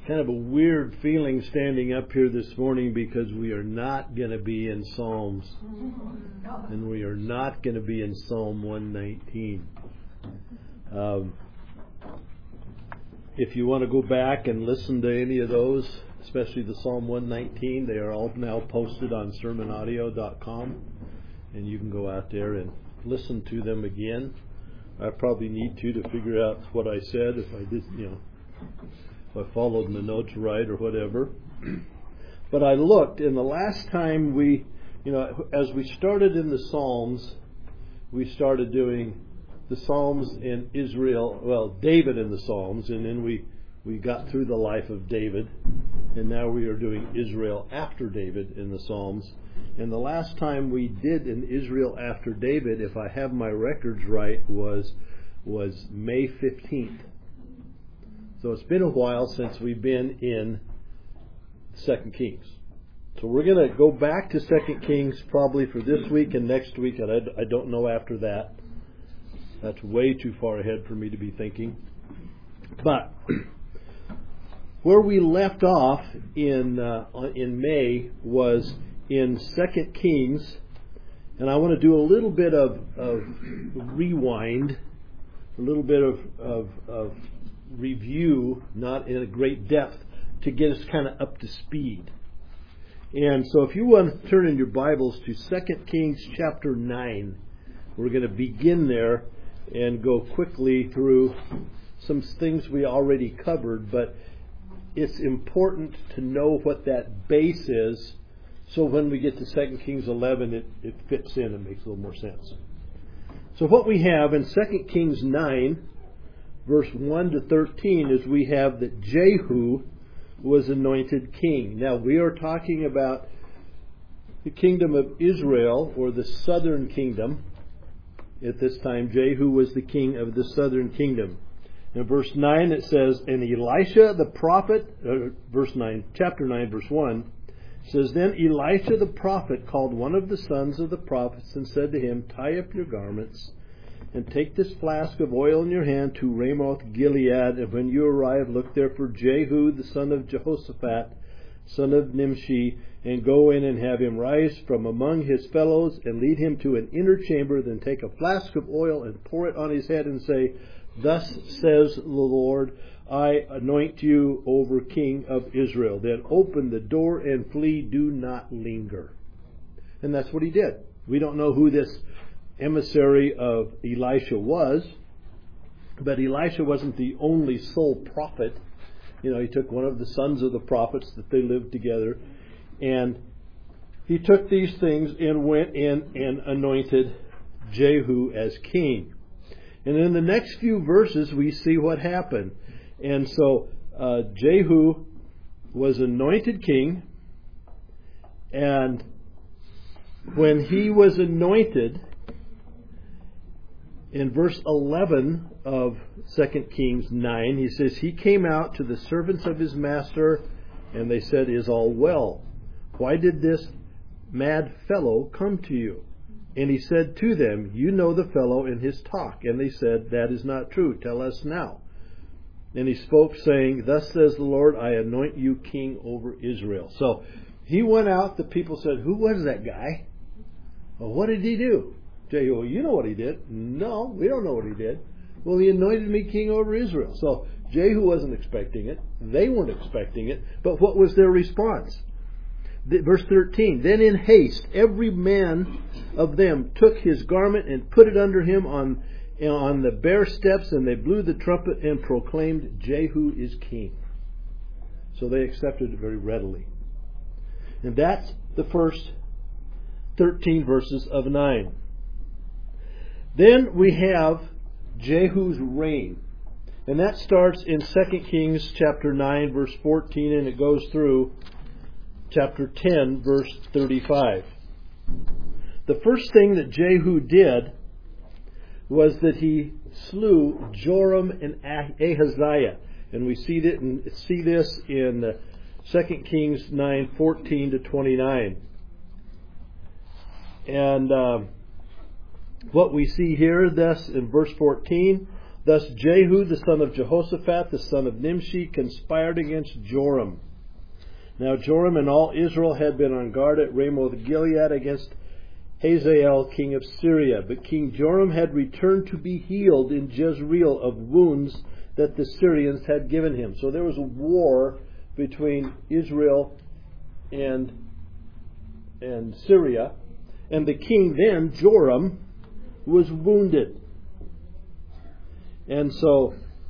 kind of a weird feeling standing up here this morning because we are not going to be in Psalms. And we are not going to be in Psalm 119. If you want to go back and listen to any of those, especially the Psalm 119, they are all now posted on sermonaudio.com. And you can go out there and listen to them again. I probably need to figure out what I said, if I did, if I followed the notes right or whatever. But I looked, and the last time we, as we started in the Psalms, we started doing the Psalms in Israel, David in the Psalms, and then we got through the life of David, and now we are doing Israel after David in the Psalms. And the last time we did an Israel after David, if I have my records right, was May 15th. So it's been a while since we've been in 2 Kings. So we're going to go back to 2 Kings probably for this week and next week, and I don't know after that. That's way too far ahead for me to be thinking. But where we left off in May was in 2 Kings, and I want to do a little bit of rewind, a little bit of review, not in a great depth, to get us kind of up to speed. And so if you want to turn in your Bibles to 2 Kings chapter 9, we're going to begin there and go quickly through some things we already covered, but it's important to know what that base is, so when we get to 2 Kings 11, it fits in and makes a little more sense. So what we have in 2 Kings 9, verse 1 to 13, is we have that Jehu was anointed king. Now, we are talking about the kingdom of Israel, or the southern kingdom. At this time, Jehu was the king of the southern kingdom. In verse 9 it says, and Elisha the prophet, chapter 9, verse 1, says, then Elisha the prophet called one of the sons of the prophets and said to him, tie up your garments and take this flask of oil in your hand to Ramoth Gilead, and when you arrive, look there for Jehu the son of Jehoshaphat, son of Nimshi, and go in and have him rise from among his fellows and lead him to an inner chamber. Then take a flask of oil and pour it on his head and say, thus says the Lord, I anoint you over king of Israel. Then open the door and flee, do not linger. And that's what he did. We don't know who this emissary of Elisha was, but Elisha wasn't the only sole prophet. He took one of the sons of the prophets that they lived together, and he took these things and went in and anointed Jehu as king. And in the next few verses we see what happened. And so Jehu was anointed king, and when he was anointed, in verse 11 of 2 Kings 9, he says, he came out to the servants of his master, and they said, is all well? Why did this mad fellow come to you? And he said to them, you know the fellow and his talk. And they said, that is not true. Tell us now. And he spoke, saying, thus says the Lord, I anoint you king over Israel. So he went out. The people said, who was that guy? Well, what did he do? Jehu, you know what he did. No, we don't know what he did. Well, he anointed me king over Israel. So Jehu wasn't expecting it. They weren't expecting it. But what was their response? Verse 13, then in haste every man of them took his garment and put it under him on the bare steps, and they blew the trumpet and proclaimed, Jehu is king. So they accepted it very readily. And that's the first 13 verses of 9. Then we have Jehu's reign. And that starts in 2 Kings chapter 9, verse 14, and it goes through chapter 10, verse 35. The first thing that Jehu did was that he slew Joram and Ahaziah. And we see this in 2 Kings 9, 14 to 29. And what we see here, thus in verse 14, Thus Jehu, the son of Jehoshaphat, the son of Nimshi, conspired against Joram. Now Joram and all Israel had been on guard at Ramoth-Gilead against Hazael, king of Syria. But King Joram had returned to be healed in Jezreel of wounds that the Syrians had given him. So there was a war between Israel and Syria. And the king then, Joram, was wounded. And so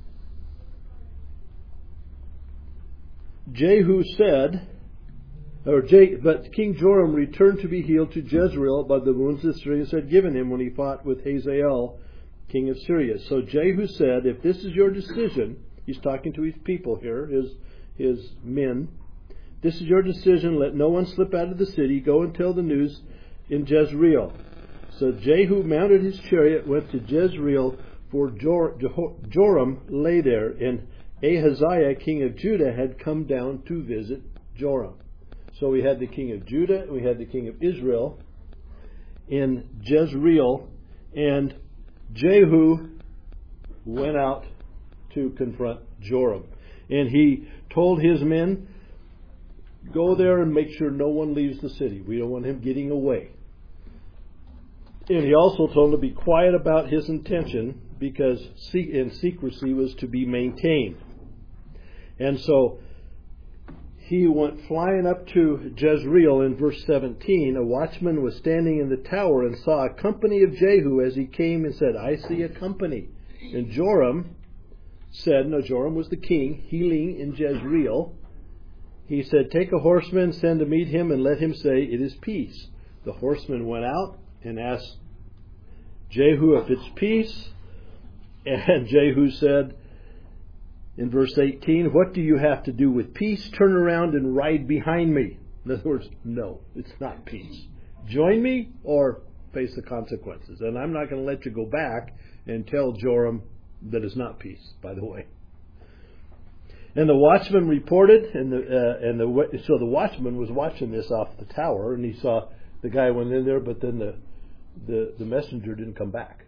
Jehu said, but King Joram returned to be healed to Jezreel by the wounds the Syrians had given him when he fought with Hazael, king of Syria. So Jehu said, if this is your decision, he's talking to his people here, his men, this is your decision, let no one slip out of the city, go and tell the news in Jezreel. So Jehu mounted his chariot, went to Jezreel, for Joram lay there, and Ahaziah, king of Judah, had come down to visit Joram. So we had the king of Judah, and we had the king of Israel in Jezreel, and Jehu went out to confront Joram. And he told his men, go there and make sure no one leaves the city. We don't want him getting away. And he also told him to be quiet about his intention, because secrecy was to be maintained. And so he went flying up to Jezreel. In verse 17, a watchman was standing in the tower and saw a company of Jehu as he came and said, I see a company. And Joram said, no, Joram was the king, healing in Jezreel. He said, take a horseman, send to meet him, and let him say, it is peace. The horseman went out and asked Jehu if it's peace. And Jehu said in verse 18, what do you have to do with peace? Turn around and ride behind me. In other words, no, it's not peace. Join me or face the consequences. And I'm not going to let you go back and tell Joram that it's not peace, by the way. And the watchman reported, so the watchman was watching this off the tower, and he saw the guy went in there, but then the messenger didn't come back.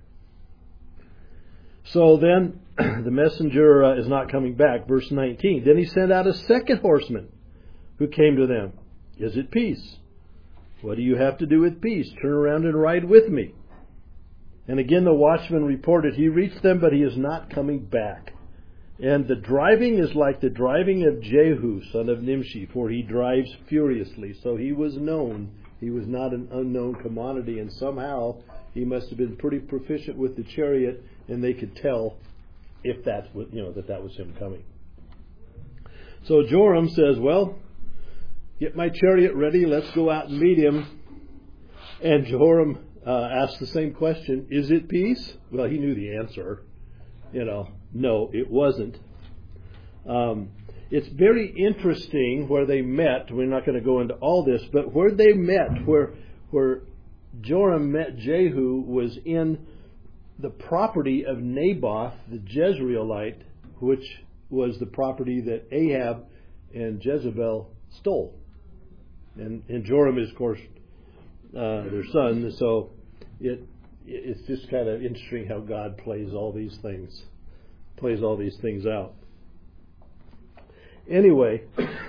So then the messenger is not coming back. Verse 19. Then he sent out a second horseman who came to them. Is it peace? What do you have to do with peace? Turn around and ride with me. And again the watchman reported, he reached them, but he is not coming back. And the driving is like the driving of Jehu, son of Nimshi, for he drives furiously. So he was known. He was not an unknown commodity, and somehow he must have been pretty proficient with the chariot, and they could tell if that's what, that was him coming. So Joram says, well, get my chariot ready, let's go out and meet him. And Joram asked the same question, is it peace? Well, he knew the answer. No, it wasn't. It's very interesting where they met. We're not going to go into all this, but where they met, where Joram met Jehu, was in the property of Naboth the Jezreelite, which was the property that Ahab and Jezebel stole. And Joram is, of course, their son. So it's just kind of interesting how God plays all these things out. Anyway,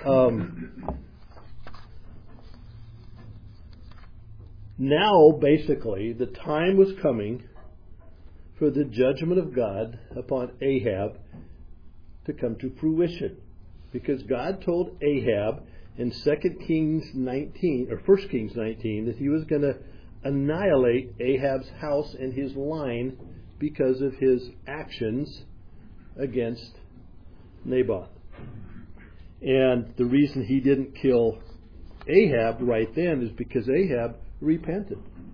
now basically the time was coming for the judgment of God upon Ahab to come to fruition, because God told Ahab in 2 Kings 19 or 1 Kings 19 that he was going to annihilate Ahab's house and his line because of his actions against Naboth. And the reason he didn't kill Ahab right then is because Ahab repented.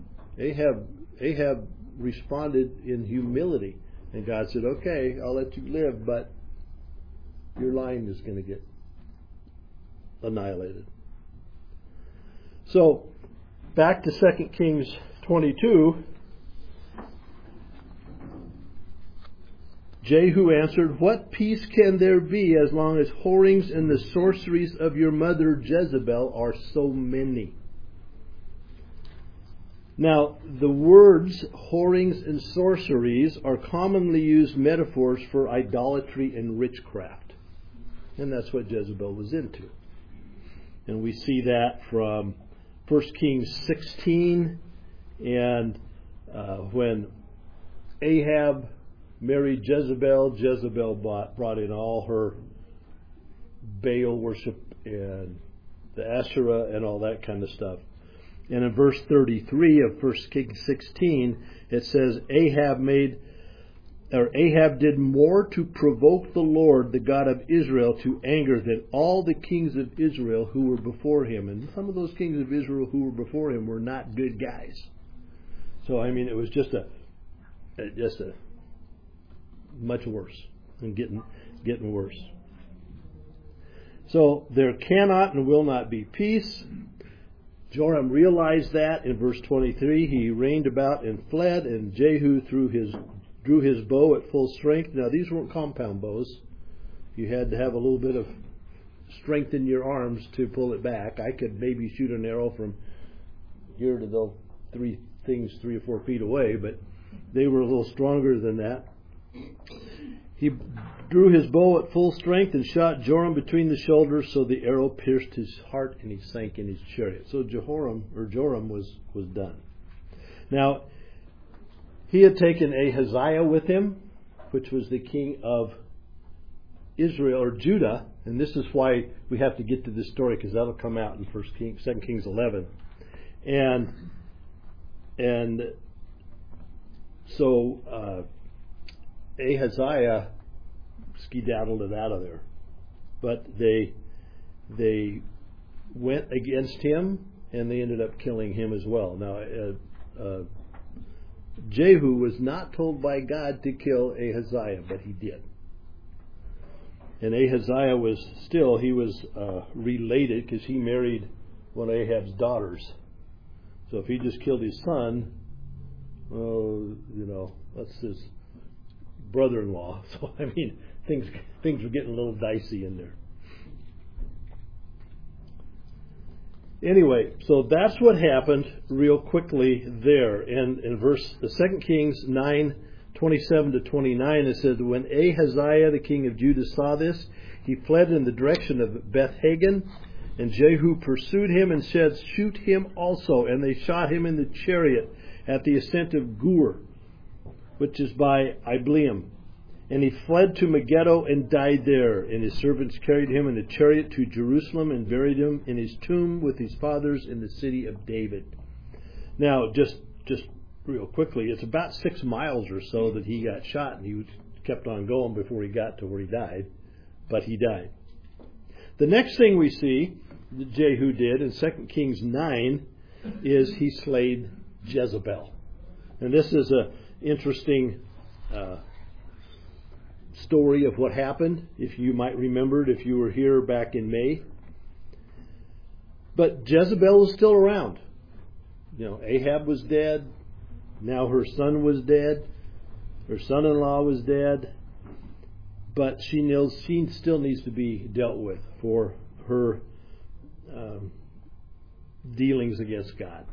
Ahab responded in humility, and God said, okay, I'll let you live, but your line is going to get annihilated. So back to 2 Kings 22. Jehu answered, what peace can there be as long as whorings and the sorceries of your mother Jezebel are so many? Now, the words whorings and sorceries are commonly used metaphors for idolatry and witchcraft. And that's what Jezebel was into. And we see that from 1 Kings 16, and when Ahab married Jezebel, Jezebel brought in all her Baal worship and the Asherah and all that kind of stuff. And in verse 33 of 1 Kings 16, it says, Ahab did more to provoke the Lord, the God of Israel, to anger than all the kings of Israel who were before him. And some of those kings of Israel who were before him were not good guys. So, I mean, it was just a much worse and getting worse. So there cannot and will not be peace. Joram realized that in verse 23. He reined about and fled, and Jehu drew his bow at full strength. Now, these weren't compound bows. You had to have a little bit of strength in your arms to pull it back. I could maybe shoot an arrow from here to the 3 or 4 feet away, but they were a little stronger than that. He drew his bow at full strength and shot Joram between the shoulders, so the arrow pierced his heart and he sank in his chariot. So Joram was done. Now, he had taken Ahaziah with him, which was the king of Israel or Judah, and this is why we have to get to this story, because that'll come out in 2 Kings 11. And so Ahaziah skedaddled it out of there, but they went against him and they ended up killing him as well. Now, Jehu was not told by God to kill Ahaziah, but he did. And Ahaziah was related because he married one of Ahab's daughters. So if he just killed his son, that's his brother-in-law. So I mean, things were getting a little dicey in there. Anyway, so that's what happened real quickly there. And in 2 Kings 9:27 to 29, it said, when Ahaziah, the king of Judah, saw this, he fled in the direction of Beth-Hagen, and Jehu pursued him and said, shoot him also. And they shot him in the chariot at the ascent of Gur, which is by Ibleam. And he fled to Megiddo and died there. And his servants carried him in a chariot to Jerusalem and buried him in his tomb with his fathers in the city of David. Now, just real quickly, it's about 6 miles or so that he got shot, and he kept on going before he got to where he died. But he died. The next thing we see that Jehu did in 2 Kings 9 is he slayed Jezebel. And this is an interesting story of what happened, if you might remember it, if you were here back in May. But Jezebel was still around. Ahab was dead. Now her son was dead. Her son-in-law was dead. But she still needs to be dealt with for her dealings against God.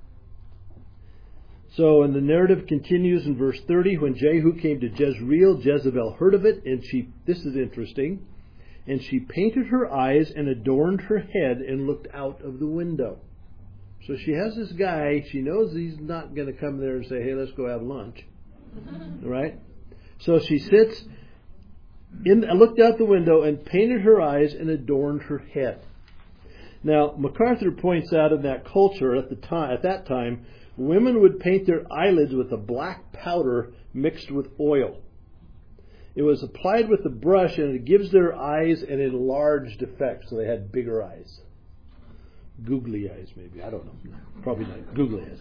So, and the narrative continues in verse 30. When Jehu came to Jezreel, Jezebel heard of it, and this is interesting, and she painted her eyes and adorned her head and looked out of the window. So she has this guy, she knows he's not going to come there and say, hey, let's go have lunch. Right? So she sits and looked out the window and painted her eyes and adorned her head. Now, MacArthur points out in that culture at that time, women would paint their eyelids with a black powder mixed with oil. It was applied with a brush, and it gives their eyes an enlarged effect, so they had bigger eyes. Googly eyes, maybe. I don't know. Probably not. Googly eyes.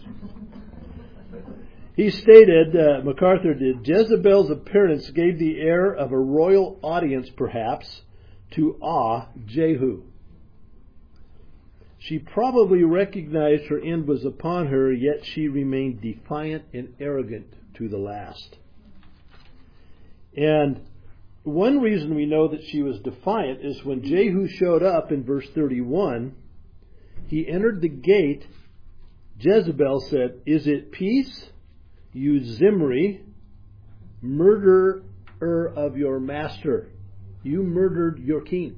He stated, MacArthur did, Jezebel's appearance gave the air of a royal audience, perhaps, to awe Jehu. She probably recognized her end was upon her, yet she remained defiant and arrogant to the last. And one reason we know that she was defiant is when Jehu showed up in verse 31, he entered the gate. Jezebel said, "Is it peace, you Zimri, murderer of your master? You murdered your king."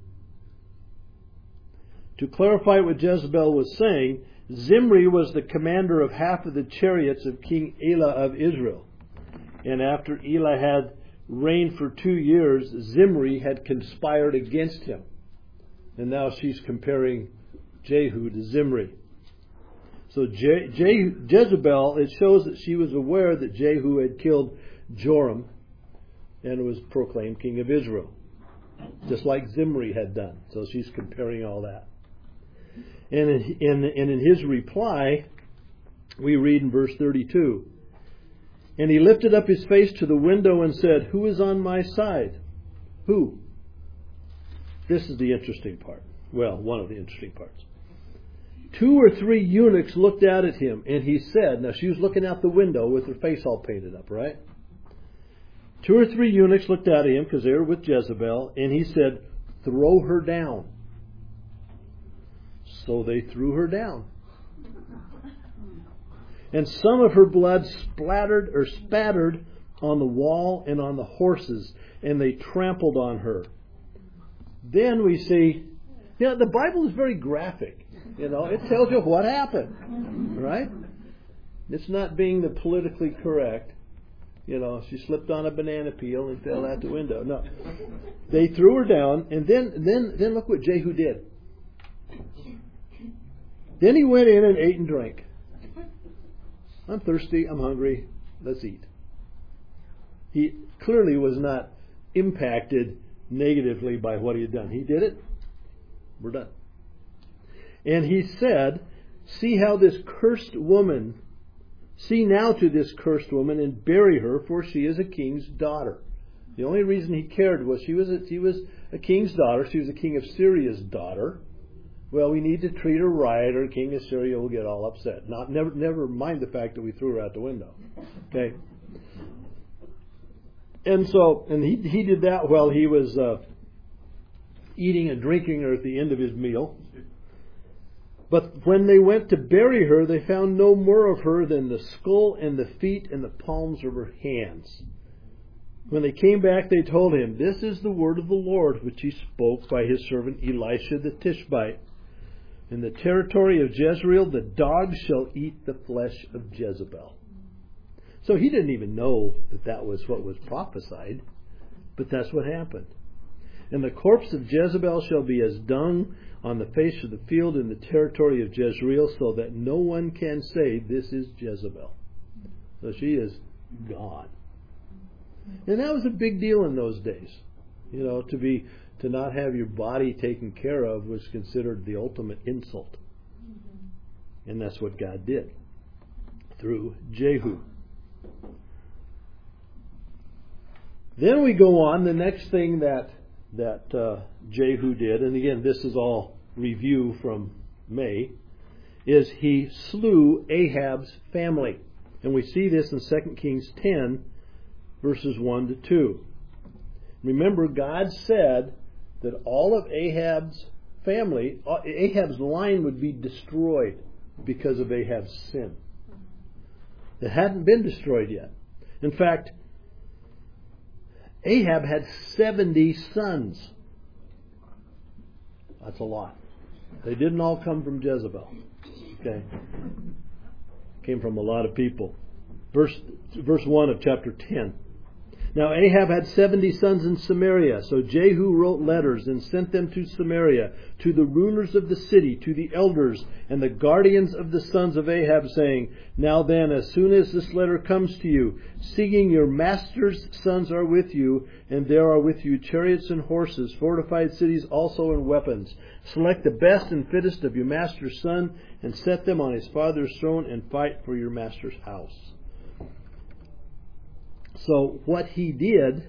To clarify what Jezebel was saying, Zimri was the commander of half of the chariots of King Elah of Israel. And after Elah had reigned for 2 years, Zimri had conspired against him. And now she's comparing Jehu to Zimri. So Jezebel, it shows that she was aware that Jehu had killed Joram and was proclaimed king of Israel, just like Zimri had done. So she's comparing all that. And in his reply, we read in verse 32, "And he lifted up his face to the window and said, 'Who is on my side?'" Who? This is the interesting part. Well, one of the interesting parts. 2 or 3 eunuchs looked out at him, and he said, now she was looking out the window with her face all painted up, right? 2 or 3 eunuchs looked out at him because they were with Jezebel, and he said, "Throw her down." So they threw her down. And some of her blood spattered on the wall and on the horses, and they trampled on her. Then we see, the Bible is very graphic. It tells you what happened, right? It's not being the politically correct. She slipped on a banana peel and fell out the window. No, they threw her down, and then look what Jehu did. Then he went in and ate and drank. I'm thirsty, I'm hungry, let's eat. He clearly was not impacted negatively by what he had done. He did it, we're done. And he said, see now to this cursed woman and bury her, for she is a king's daughter. The only reason he cared was she was a king's daughter. She was the king of Syria's daughter. Well, we need to treat her right, or king of Syria will get all upset. Never mind the fact that we threw her out the window. Okay. And he did that while he was eating and drinking her at the end of his meal. But when they went to bury her, they found no more of her than the skull and the feet and the palms of her hands. When they came back, they told him, "This is the word of the Lord, which he spoke by his servant Elisha the Tishbite. In the territory of Jezreel, the dogs shall eat the flesh of Jezebel." So he didn't even know that was what was prophesied, but that's what happened. "And the corpse of Jezebel shall be as dung on the face of the field in the territory of Jezreel, so that no one can say, 'This is Jezebel.'" So she is gone. And that was a big deal in those days. To not have your body taken care of was considered the ultimate insult. And that's what God did through Jehu. Then we go on, the next thing that Jehu did, and again, this is all review from May, is he slew Ahab's family. And we see this in 2 Kings 10, verses 1 to 2. Remember, God said that all of Ahab's family, Ahab's line would be destroyed because of Ahab's sin. It hadn't been destroyed yet. In fact, Ahab had 70 sons. That's a lot. They didn't all come from Jezebel. Okay. Came from a lot of people. Verse 1 of chapter 10. "Now Ahab had 70 sons in Samaria, so Jehu wrote letters and sent them to Samaria, to the rulers of the city, to the elders, and the guardians of the sons of Ahab, saying, 'Now then, as soon as this letter comes to you, seeing your master's sons are with you, and there are with you chariots and horses, fortified cities also and weapons, select the best and fittest of your master's son, and set them on his father's throne, and fight for your master's house.'" So what he did,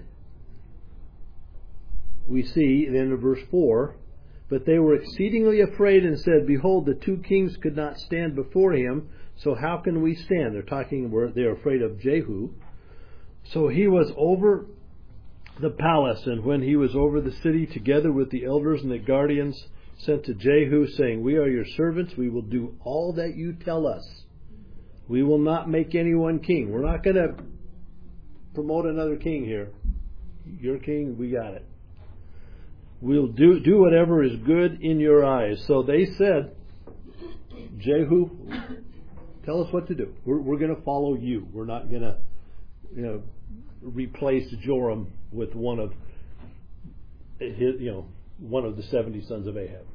we see then in verse 4, "But they were exceedingly afraid and said, 'Behold, the 2 kings could not stand before him, so how can we stand?'" They're afraid of Jehu. "So he was over the palace, and when he was over the city, together with the elders and the guardians, sent to Jehu, saying, "We are your servants. We will do all that you tell us. We will not make anyone king." We're not going to promote another king here. Your king, we got it. "We'll do whatever is good in your eyes." So they said, "Jehu, tell us what to do. We're going to follow you. We're not going to, replace Joram with one of his, one of the 70 sons of Ahab."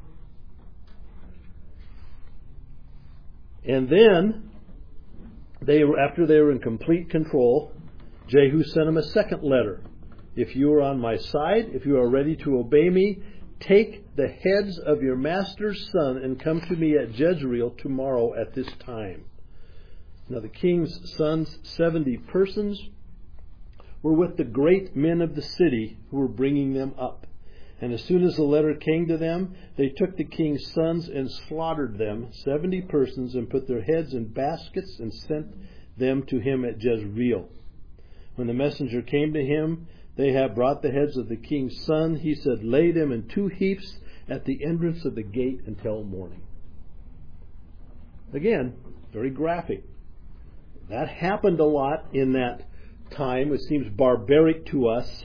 And then after they were in complete control, Jehu sent him a second letter. "If you are on my side, if you are ready to obey me, take the heads of your master's son and come to me at Jezreel tomorrow at this time." Now the king's sons, 70 persons, were with the great men of the city who were bringing them up. And as soon as the letter came to them, they took the king's sons and slaughtered them, 70 persons, and put their heads in baskets and sent them to him at Jezreel. When the messenger came to him, they had brought the heads of the king's son. He said, "Lay them in 2 heaps at the entrance of the gate until morning." Again, very graphic. That happened a lot in that time. It seems barbaric to us.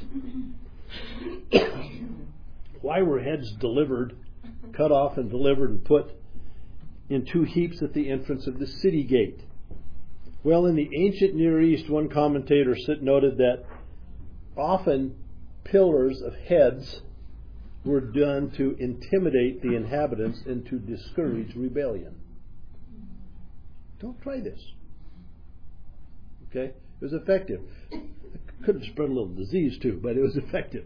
Why were heads cut off and delivered and put in 2 heaps at the entrance of the city gate? Well, in the ancient Near East, one commentator noted that often pillars of heads were done to intimidate the inhabitants and to discourage rebellion. Don't try this. Okay? It was effective. It could have spread a little disease too, but it was effective.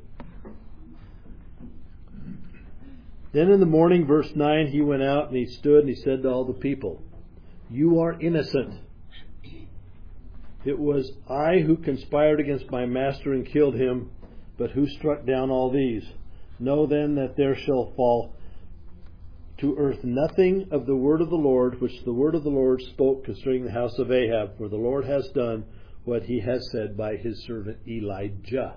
Then in the morning, verse 9, he went out and he stood and he said to all the people, "You are innocent. It was I who conspired against my master and killed him, but who struck down all these? Know then that there shall fall to earth nothing of the word of the Lord, which the word of the Lord spoke concerning the house of Ahab, for the Lord has done what he has said by his servant Elijah."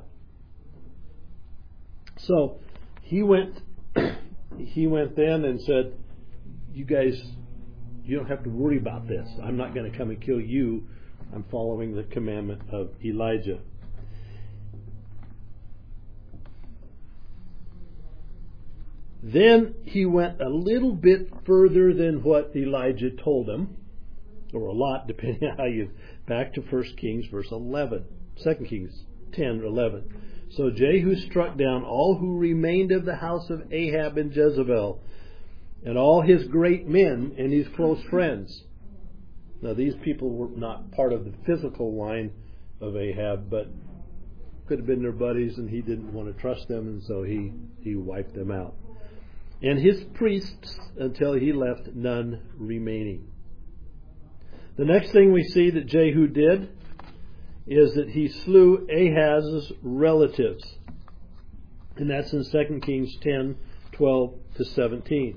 So he went then and said, "You guys, you don't have to worry about this. I'm not going to come and kill you. I'm following the commandment of Elijah." Then he went a little bit further than what Elijah told him, or a lot, depending on how you back to 1 Kings verse 11, 2 Kings 10 or 11. "So Jehu struck down all who remained of the house of Ahab and Jezebel, and all his great men and his close friends." Now these people were not part of the physical line of Ahab, but could have been their buddies, and he didn't want to trust them, and so he wiped them out. "And his priests until he left none remaining." The next thing we see that Jehu did is that he slew Ahaz's relatives. And that's in 2 Kings 10, 12 to 17.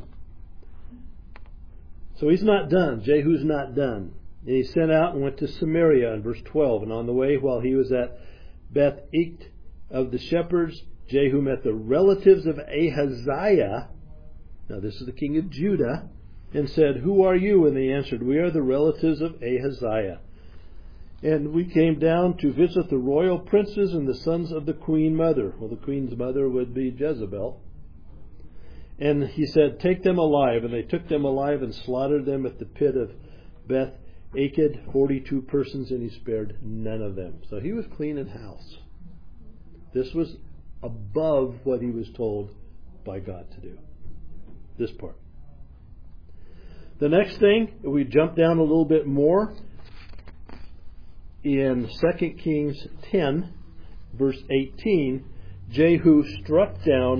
So he's not done. Jehu's not done. And he sent out and went to Samaria in verse 12. "And on the way, while he was at Beth-Eked of the shepherds, Jehu met the relatives of Ahaziah." Now this is the king of Judah. "And said, 'Who are you?' And they answered, 'We are the relatives of Ahaziah. And we came down to visit the royal princes and the sons of the queen mother." Well, the queen's mother would be Jezebel. "And he said, 'Take them alive.' And they took them alive and slaughtered them at the pit of Beth-Eked, 42 persons, and he spared none of them." So he was cleaning house. This was above what he was told by God to do. This part. The next thing, we jump down a little bit more. In 2 Kings 10, verse 18, Jehu struck down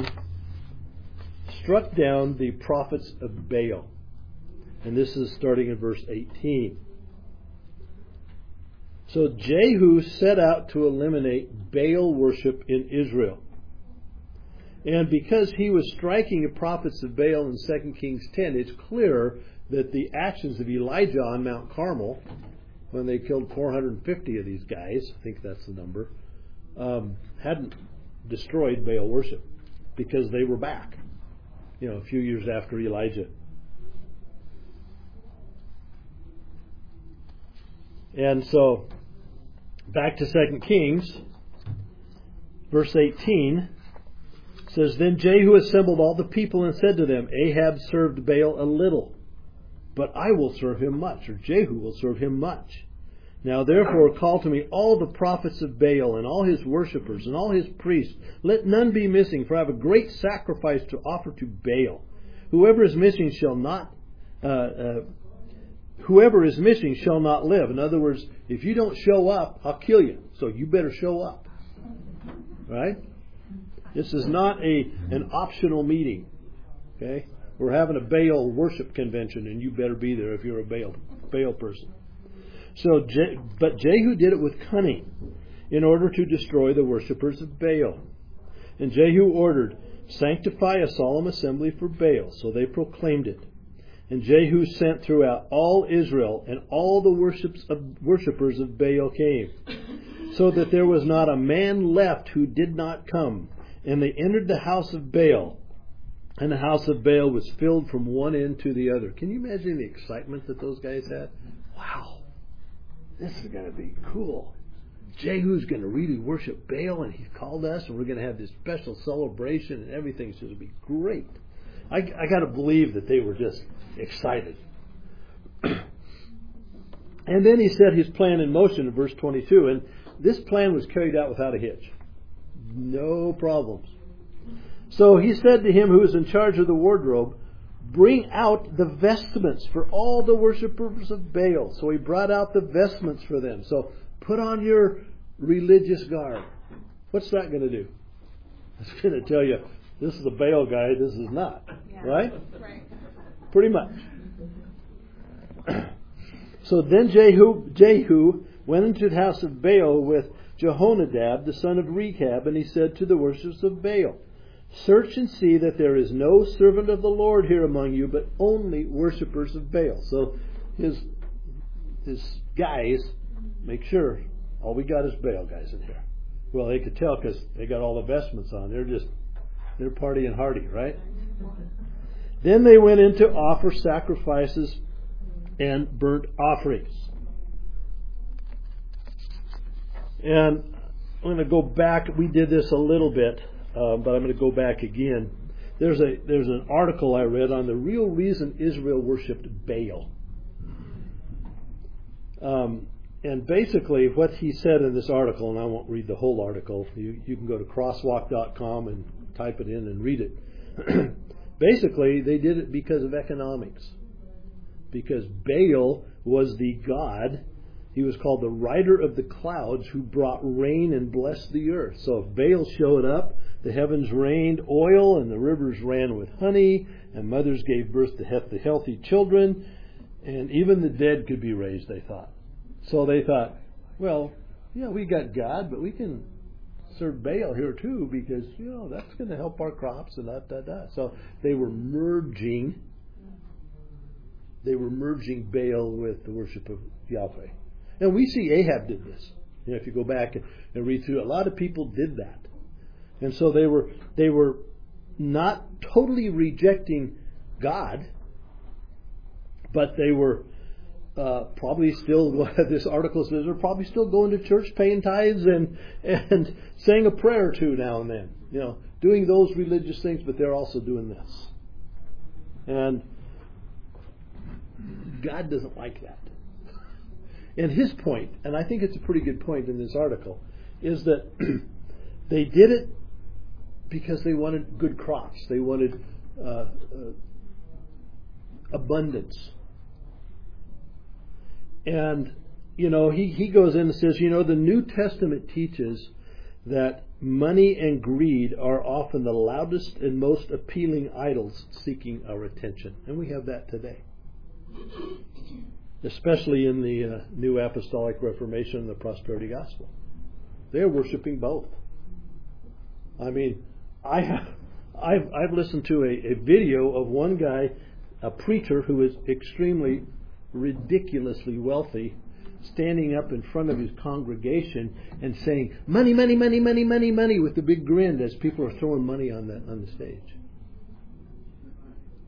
the prophets of Baal. And this is starting in verse 18. So Jehu set out to eliminate Baal worship in Israel. And because he was striking the prophets of Baal in 2 Kings 10, it's clear that the actions of Elijah on Mount Carmel, when they killed 450 of these guys, I think that's the number, hadn't destroyed Baal worship, because they were back. a few years after Elijah. And so, back to 2 Kings, verse 18, says, Then Jehu assembled all the people and said to them, Ahab served Baal a little, but I will serve him much, or Jehu will serve him much. Now therefore call to me all the prophets of Baal, and all his worshippers, and all his priests. Let none be missing, for I have a great sacrifice to offer to Baal. Whoever is missing shall not live. In other words, if you don't show up, I'll kill you. So you better show up. Right? This is not an optional meeting. Okay? We're having a Baal worship convention, and you better be there if you're a Baal person. But Jehu did it with cunning, in order to destroy the worshippers of Baal. And Jehu ordered, Sanctify a solemn assembly for Baal. So they proclaimed it. And Jehu sent throughout all Israel, and all the worshippers of Baal came, so that there was not a man left who did not come. And they entered the house of Baal, and the house of Baal was filled from one end to the other. Can you imagine the excitement that those guys had? Wow, this is going to be cool. Jehu's going to really worship Baal, and he's called us, and we're going to have this special celebration, and everything's going to be great. I got to believe that they were just excited. And then he set his plan in motion in verse 22, and this plan was carried out without a hitch. No problems. So he said to him who was in charge of the wardrobe, Bring out the vestments for all the worshippers of Baal. So he brought out the vestments for them. So put on your religious garb. What's that going to do? It's going to tell you, this is a Baal guy, this is not. Yeah. Right? Pretty much. So then Jehu went into the house of Baal with Jehonadab, the son of Rechab, and he said to the worshippers of Baal, Search and see that there is no servant of the Lord here among you, but only worshippers of Baal. So his guys make sure all we got is Baal guys in here. Well, they could tell because they got all the vestments on. They're partying hardy, right? Then they went in to offer sacrifices and burnt offerings. And I'm going to go back. We did this a little bit, but I'm going to go back again. There's an article I read on the real reason Israel worshipped Baal. And basically what he said in this article, and I won't read the whole article, you can go to crosswalk.com and type it in and read it. Basically, they did it because of economics. Because Baal was the god. He was called the rider of the clouds who brought rain and blessed the earth. So if Baal showed up, the heavens rained oil and the rivers ran with honey and mothers gave birth to healthy children and even the dead could be raised, they thought. So they thought, well, yeah, we got God, but we can serve Baal here too because, that's going to help our crops and da. So they were merging Baal with the worship of Yahweh. And we see Ahab did this. If you go back and read through it, a lot of people did that. And so they were not totally rejecting God, but they were probably still, this article says, they're probably still going to church, paying tithes, and saying a prayer or two now and then. Doing those religious things, but they're also doing this. And God doesn't like that. And his point, and I think it's a pretty good point in this article, is that they did it because they wanted good crops. They wanted abundance. And, he goes in and says, the New Testament teaches that money and greed are often the loudest and most appealing idols seeking our attention. And we have that today. Especially in the New Apostolic Reformation and the Prosperity Gospel. They're worshiping both. I mean, I've listened to a video of one guy, a preacher who is extremely ridiculously wealthy, standing up in front of his congregation and saying, money, money, money, money, money, money, with the big grin as people are throwing money on the stage.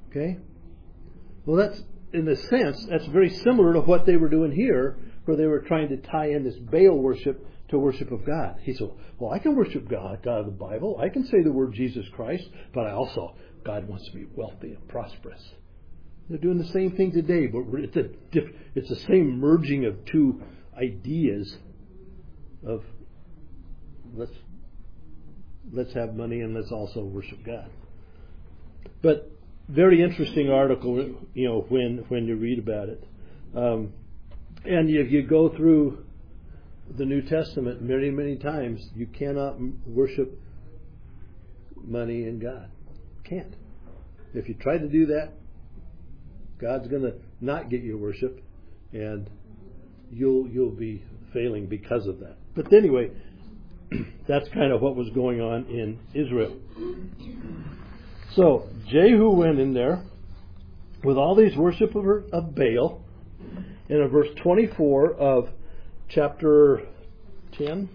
Okay? Well, that's, in a sense, that's very similar to what they were doing here, where they were trying to tie in this Baal worship to worship of God. He said, well, I can worship God of the Bible. I can say the word Jesus Christ, but God wants to be wealthy and prosperous. They're doing the same thing today, but it's the same merging of two ideas of let's have money and let's also worship God. But very interesting article, when you read about it. And you go through the New Testament many, many times, you cannot worship money and God. Can't. If you try to do that, God's going to not get your worship, and you'll be failing because of that. But anyway, that's kind of what was going on in Israel. So Jehu went in there with all these worshippers of Baal. And in verse 24 of chapter 10,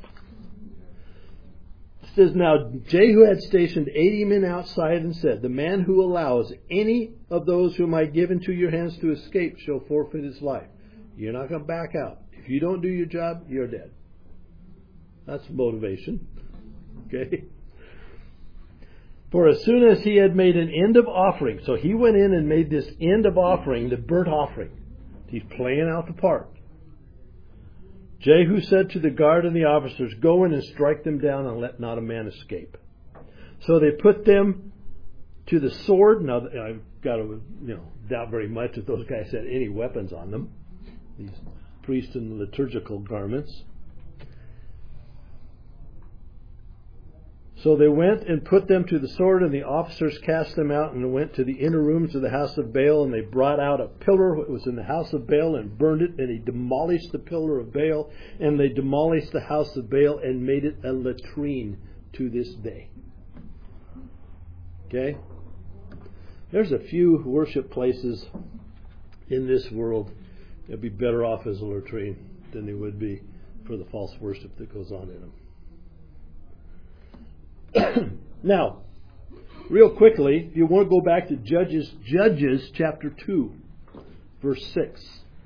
it says, Now Jehu had stationed 80 men outside and said, The man who allows any of those whom I give into your hands to escape shall forfeit his life. You're not going to back out. If you don't do your job, you're dead. That's motivation. Okay? For as soon as he had made an end of offering, so he went in and made this end of offering, the burnt offering. He's playing out the part. Jehu said to the guard and the officers, Go in and strike them down and let not a man escape. So they put them to the sword. Now, I've got to doubt very much that those guys had any weapons on them, these priests in liturgical garments. So they went and put them to the sword, and the officers cast them out and went to the inner rooms of the house of Baal, and they brought out a pillar that was in the house of Baal and burned it, and he demolished the pillar of Baal, and they demolished the house of Baal and made it a latrine to this day. Okay? There's a few worship places in this world that would be better off as a latrine than they would be for the false worship that goes on in them. Now, real quickly, if you want to go back to Judges chapter 2, verse 6.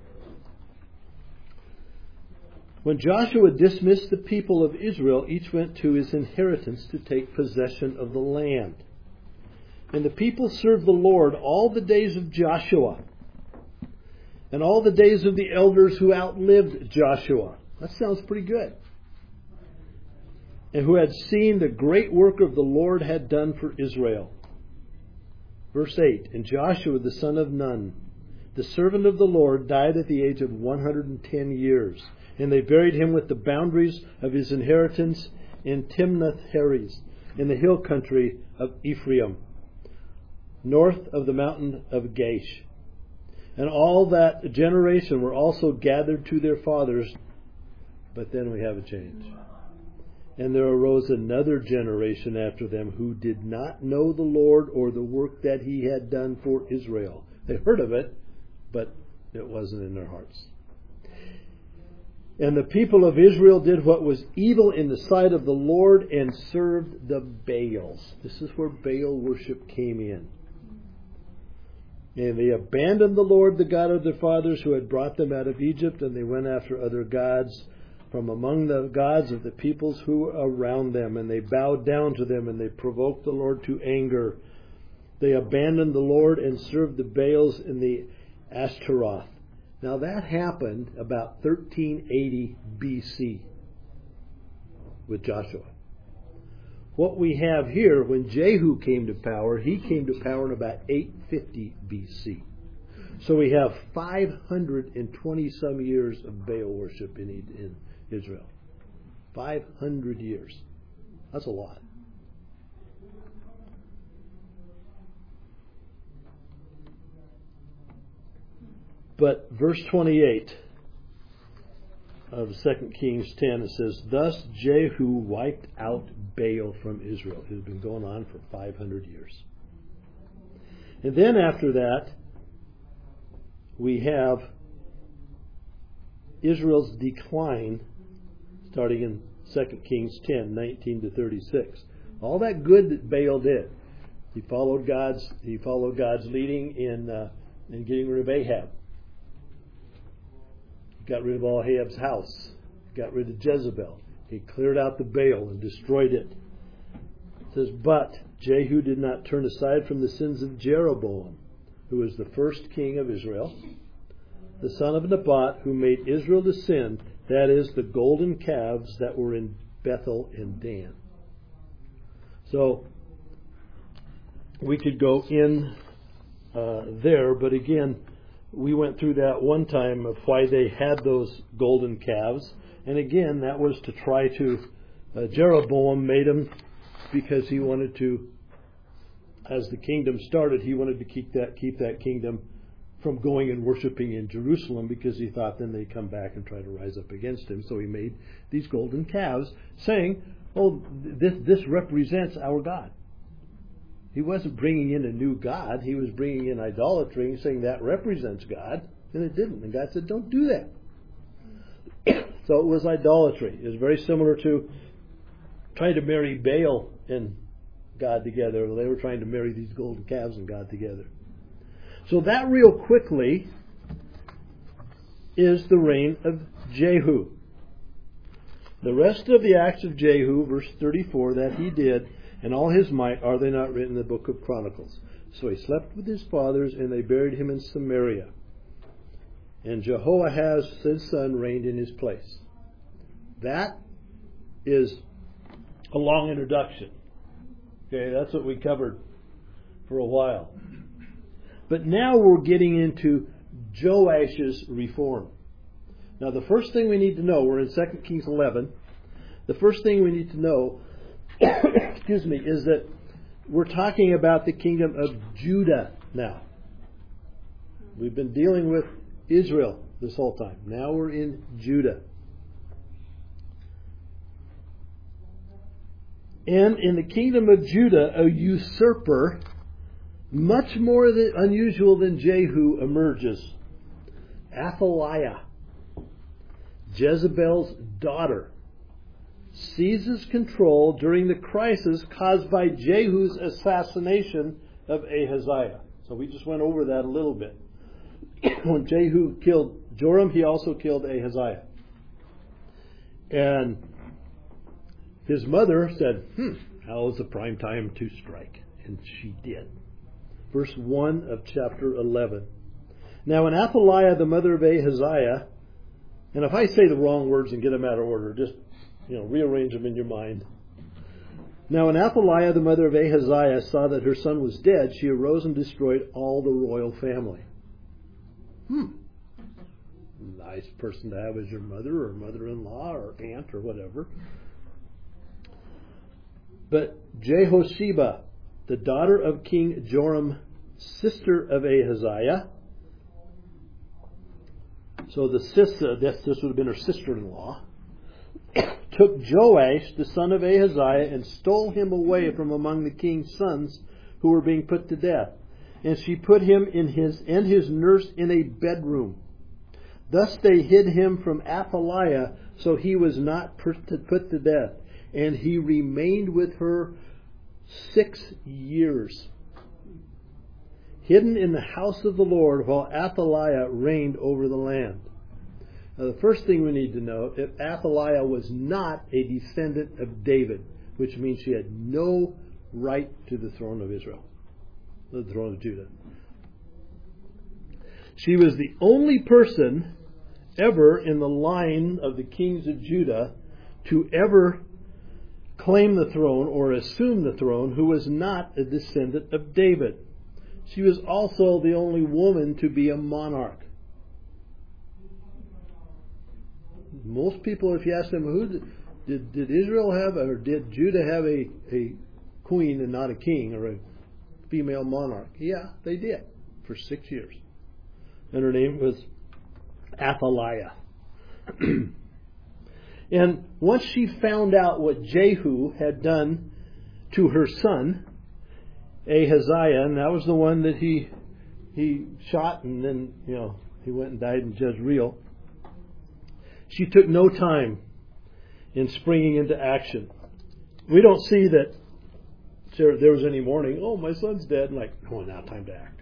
When Joshua dismissed the people of Israel, each went to his inheritance to take possession of the land. And the people served the Lord all the days of Joshua, and all the days of the elders who outlived Joshua. That sounds pretty good. And who had seen the great work of the Lord had done for Israel. Verse 8, And Joshua the son of Nun, the servant of the Lord, died at the age of 110 years. And they buried him with the boundaries of his inheritance in Timnath-Heres, in the hill country of Ephraim, north of the mountain of Gaish. And all that generation were also gathered to their fathers. But then we have a change. And there arose another generation after them who did not know the Lord or the work that he had done for Israel. They heard of it, but it wasn't in their hearts. And the people of Israel did what was evil in the sight of the Lord and served the Baals. This is where Baal worship came in. And they abandoned the Lord, the God of their fathers, who had brought them out of Egypt, and they went after other gods from among the gods of the peoples who were around them, and they bowed down to them, and they provoked the Lord to anger. They abandoned the Lord and served the Baals in the Ashtaroth. Now that happened about 1380 BC with Joshua. What we have here, when Jehu came to power, he came to power in about 850 BC. So we have 520 some years of Baal worship in Israel. 500 years. That's a lot. But verse 28 of 2 Kings 10, it says, Thus Jehu wiped out Baal from Israel. It had been going on for 500 years. And then after that, we have Israel's decline starting in 2 Kings 10, 19 to 36. All that good that Baal did. He followed God's leading in getting rid of Ahab. He got rid of all Ahab's house. He got rid of Jezebel. He cleared out the Baal and destroyed it. It says, but Jehu did not turn aside from the sins of Jeroboam, who was the first king of Israel, the son of Nebat, who made Israel to sin, that is, the golden calves that were in Bethel and Dan. So, we could go in there, but again, we went through that one time of why they had those golden calves, and again, that was to try to, Jeroboam made them because he wanted to, as the kingdom started, he wanted to keep that kingdom from going and worshiping in Jerusalem, because he thought then they'd come back and try to rise up against him. So he made these golden calves, saying, oh, this represents our God. He wasn't bringing in a new God. He was bringing in idolatry and saying that represents God, and it didn't. And God said, don't do that. So it was idolatry. It was very similar to trying to marry Baal and God together. They were trying to marry these golden calves and God together. So that real quickly is the reign of Jehu. The rest of the acts of Jehu, verse 34, that he did, and all his might, are they not written in the book of Chronicles? So he slept with his fathers, and they buried him in Samaria. And Jehoahaz, his son, reigned in his place. That is a long introduction. Okay, that's what we covered for a while. But now we're getting into Joash's reform. Now the first thing we need to know, we're in 2 Kings 11. The first thing we need to know, excuse me, is that we're talking about the kingdom of Judah now. We've been dealing with Israel this whole time. Now we're in Judah. And in the kingdom of Judah, a usurper, much more unusual than Jehu, emerges. Athaliah, Jezebel's daughter, seizes control during the crisis caused by Jehu's assassination of Ahaziah. So we just went over that a little bit. When Jehu killed Joram, he also killed Ahaziah. And his mother said, now is the prime time to strike. And she did. Verse 1 of chapter 11. Now when Athaliah, the mother of Ahaziah, and if I say the wrong words and get them out of order, just rearrange them in your mind. Now when Athaliah, the mother of Ahaziah, saw that her son was dead, she arose and destroyed all the royal family. Nice person to have as your mother or mother-in-law or aunt or whatever. But Jehosheba, the daughter of King Joram, sister of Ahaziah, so the sister, this would have been her sister-in-law, took Joash, the son of Ahaziah, and stole him away from among the king's sons who were being put to death. And she put him and his nurse in a bedroom. Thus they hid him from Athaliah, so he was not put to death. And he remained with her 6 years, hidden in the house of the Lord, while Athaliah reigned over the land. Now the first thing we need to know, if Athaliah was not a descendant of David, which means she had no right to the throne of Israel, the throne of Judah. She was the only person ever in the line of the kings of Judah to ever claim the throne or assume the throne who was not a descendant of David. She was also the only woman to be a monarch. Most people, if you ask them, who did Israel have, or did Judah have a queen and not a king or a female monarch? Yeah, they did for 6 years. And her name was Athaliah. And once she found out what Jehu had done to her son, Ahaziah, and that was the one that he shot, and then he went and died in Jezreel, she took no time in springing into action. We don't see that there was any mourning, oh, my son's dead, like, oh, now time to act.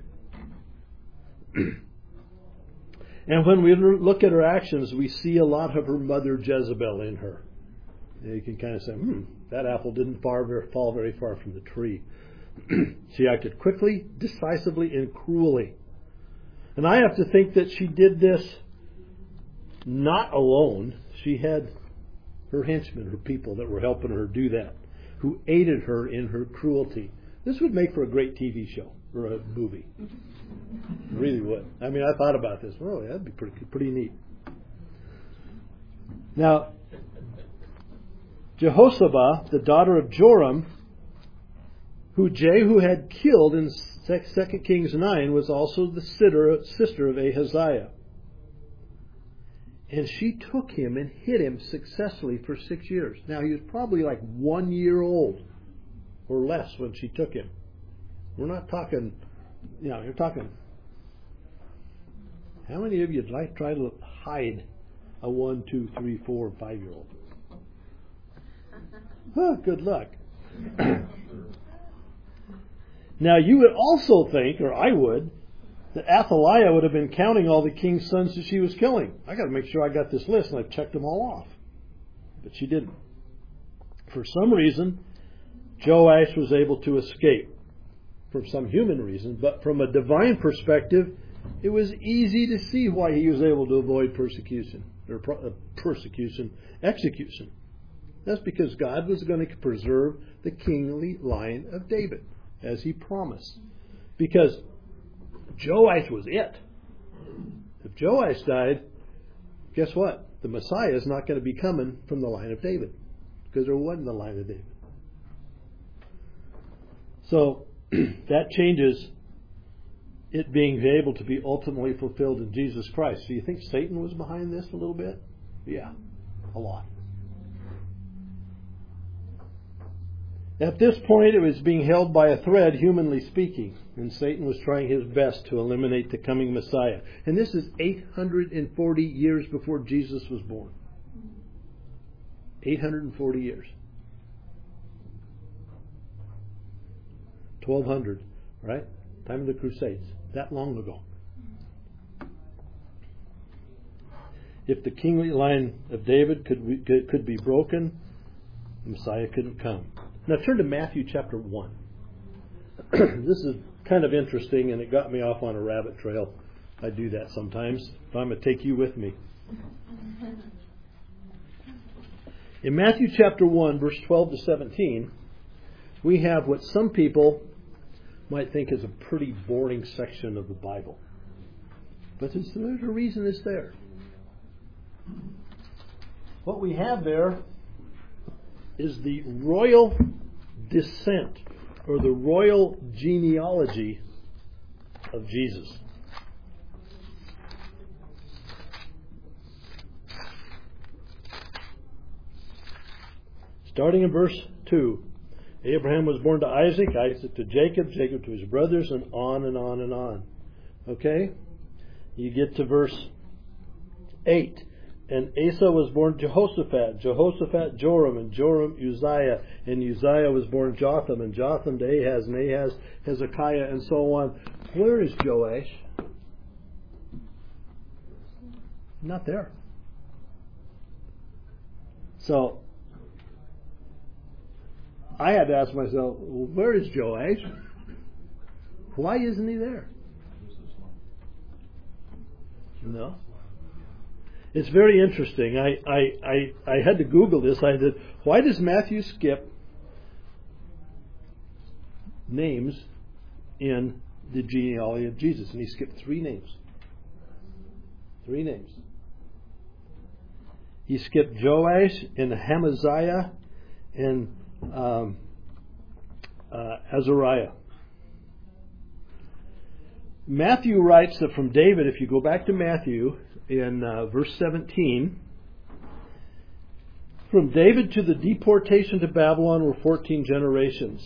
And when we look at her actions, we see a lot of her mother Jezebel in her. And you can kind of say, that apple didn't fall very far from the tree. She acted quickly, decisively, and cruelly. And I have to think that she did this not alone. She had her henchmen, her people that were helping her do that, who aided her in her cruelty. This would make for a great TV show or a movie. It really would. I mean, I thought about this. Oh, yeah, that'd be pretty neat. Now, Jehoshaphat, the daughter of Joram, who Jehu had killed in 2 Kings 9, was also the sister of Ahaziah. And she took him and hid him successfully for 6 years. Now, he was probably like 1 year old or less when she took him. We're not talking, you're talking, how many of you would try to hide a 1, 2, 3, 4, 5-year-old? Oh, good luck. Now, you would also think, or I would, that Athaliah would have been counting all the king's sons that she was killing. I got to make sure I got this list, and I've checked them all off. But she didn't. For some reason, Joash was able to escape. For some human reason, but from a divine perspective, it was easy to see why he was able to avoid execution. That's because God was going to preserve the kingly line of David, as he promised. Because Joash was it. If Joash died, guess what? The Messiah is not going to be coming from the line of David, because there wasn't a line of David. So that changes it being able to be ultimately fulfilled in Jesus Christ. So you think Satan was behind this a little bit? Yeah, a lot. At this point, it was being held by a thread, humanly speaking, and Satan was trying his best to eliminate the coming Messiah. And this is 840 years before Jesus was born. 840 years. 1200, right? Time of the Crusades. That long ago. If the kingly line of David could be broken, the Messiah couldn't come. Now turn to Matthew chapter 1. This is kind of interesting, and it got me off on a rabbit trail. I do that sometimes, but I'm going to take you with me. In Matthew chapter 1, verse 12 to 17, we have what some people might think is a pretty boring section of the Bible. But there's a reason it's there. What we have there is the royal descent, or the royal genealogy of Jesus. Starting in verse 2. Abraham was born to Isaac, Isaac to Jacob, Jacob to his brothers, and on and on and on. Okay? You get to verse 8. And Asa was born Jehoshaphat, Jehoshaphat Joram, and Joram Uzziah, and Uzziah was born Jotham, and Jotham to Ahaz, and Ahaz Hezekiah, and so on. Where is Joash? Not there. So, I had to ask myself, well, where is Joash? Why isn't he there? No. It's very interesting. I had to Google this. I said, why does Matthew skip names in the genealogy of Jesus? And he skipped 3 names. 3 names. He skipped Joash and Amaziah and Azariah. Matthew writes that from David, if you go back to Matthew in verse 17, from David to the deportation to Babylon were 14 generations.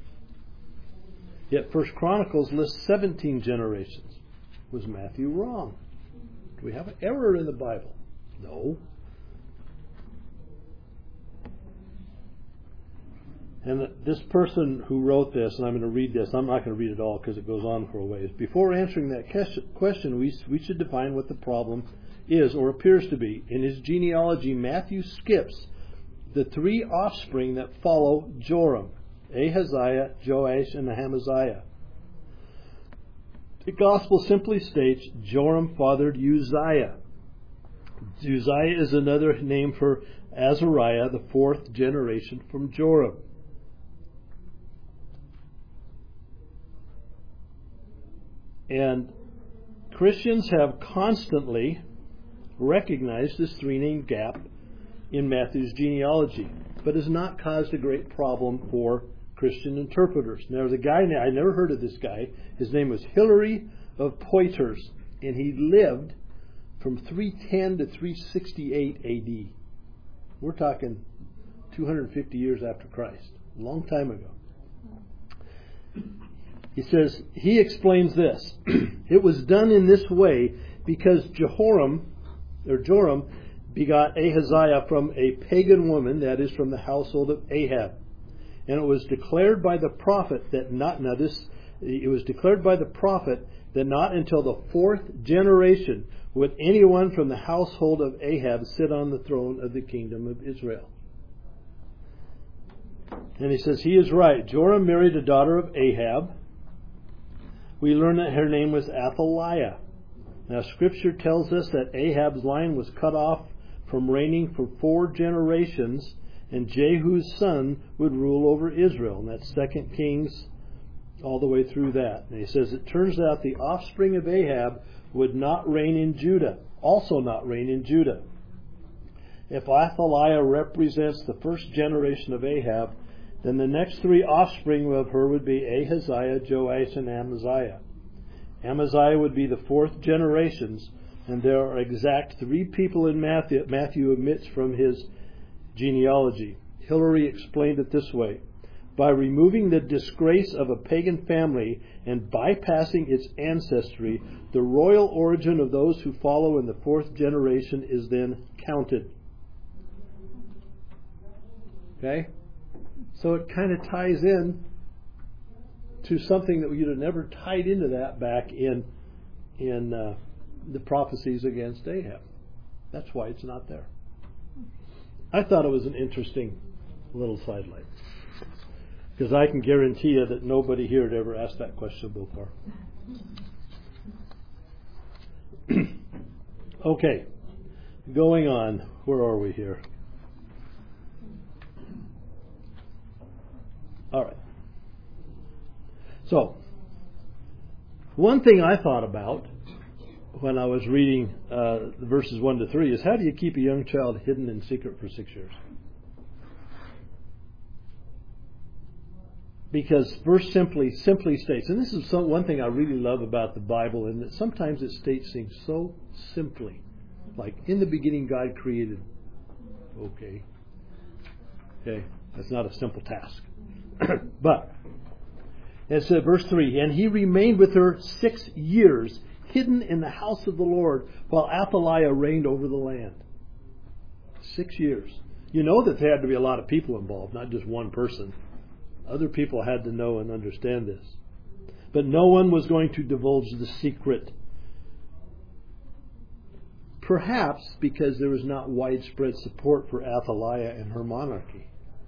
Yet First Chronicles lists 17 generations. Was Matthew wrong? Do we have an error in the Bible? No. And this person who wrote this, and I'm going to read this, I'm not going to read it all because it goes on for a ways. Before answering that question, we should define what the problem is or appears to be. In his genealogy, Matthew skips the three offspring that follow Joram: Ahaziah, Joash, and Amaziah. The Gospel simply states Joram fathered Uzziah. Uzziah is another name for Azariah, the fourth generation from Joram. And Christians have constantly recognized this three-name gap in Matthew's genealogy, but has not caused a great problem for Christian interpreters. Now, there's a guy, I never heard of this guy. His name was Hilary of Poitiers, and he lived from 310 to 368 AD. We're talking 250 years after Christ, a long time ago. He explains this. It was done in this way because Joram begot Ahaziah from a pagan woman, that is, from the household of Ahab. And it was declared by the prophet that not until the fourth generation would anyone from the household of Ahab sit on the throne of the kingdom of Israel. And he says he is right. Joram married a daughter of Ahab. We learn that her name was Athaliah. Now, Scripture tells us that Ahab's line was cut off from reigning for 4 generations, and Jehu's son would rule over Israel. And that's 2 Kings all the way through that. And he says it turns out the offspring of Ahab would not reign in Judah, also not reign in Judah. If Athaliah represents the first generation of Ahab, then the next 3 offspring of her would be Ahaziah, Joash, and Amaziah. Amaziah would be the 4th generations, and there are exact 3 people in Matthew omits from his genealogy. Hilary explained it this way: by removing the disgrace of a pagan family and bypassing its ancestry, the royal origin of those who follow in the 4th generation is then counted. Okay? So it kind of ties in to something that you'd have never tied into that back in the prophecies against Ahab. That's why it's not there. I thought it was an interesting little sidelight, because I can guarantee you that nobody here had ever asked that question before. Okay, going on. Where are we here? All right. So, one thing I thought about when I was reading verses 1 to 3 is, how do you keep a young child hidden in secret for 6 years? Because verse simply states, and this is one thing I really love about the Bible, and that sometimes it states things so simply, like, in the beginning God created. Okay, that's not a simple task. But it says, verse 3, and he remained with her 6 years, hidden in the house of the Lord, while Athaliah reigned over the land. 6 years. You know that there had to be a lot of people involved, not just one person. Other people had to know and understand this. But no one was going to divulge the secret. Perhaps because there was not widespread support for Athaliah and her monarchy.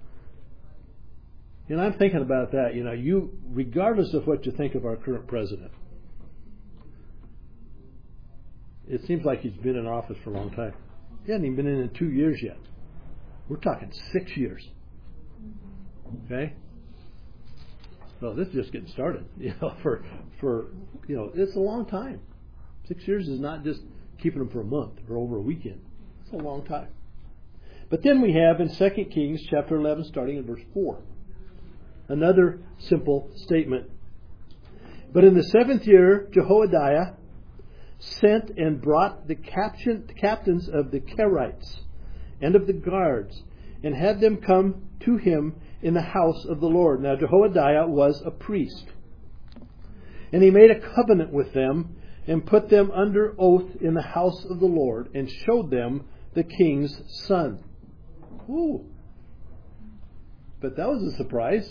And I'm thinking about that. Regardless of what you think of our current president, it seems like he's been in office for a long time. He hasn't even been in 2 years yet. We're talking 6 years. Okay? So this is just getting started. It's a long time. 6 years is not just keeping them for a month or over a weekend. It's a long time. But then we have in 2 Kings chapter 11, starting in verse 4. Another simple statement. But in the 7th year, Jehoiada sent and brought the captains of the Kerites and of the guards, and had them come to him in the house of the Lord. Now Jehoiada was a priest. And he made a covenant with them, and put them under oath in the house of the Lord, and showed them the king's son. Ooh. but that was a surprise.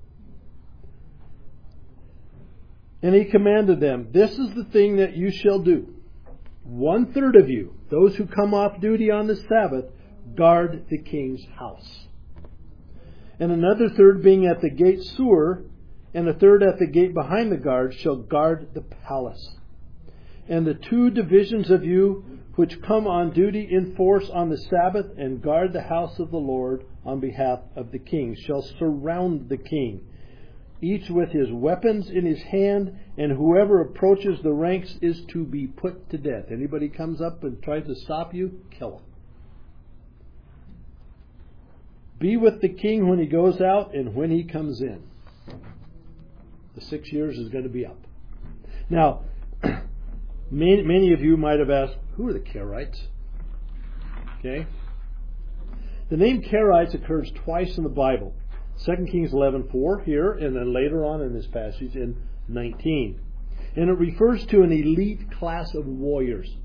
And he commanded them, "This is the thing that you shall do. 1/3 of you, those who come off duty on the Sabbath, guard the king's house. And another third being at the gate Sur, and a third at the gate behind the guard, shall guard the palace. And the 2 divisions of you which come on duty in force on the Sabbath and guard the house of the Lord on behalf of the king shall surround the king, each with his weapons in his hand, and whoever approaches the ranks is to be put to death." Anybody comes up and tries to stop you, kill him. "Be with the king when he goes out and when he comes in." The 6 years is going to be up. Now, many of you might have asked, who are the Karaites? Okay. The name Karaites occurs twice in the Bible. 2 Kings 11:4 here, and then later on in this passage in 19. And it refers to an elite class of warriors.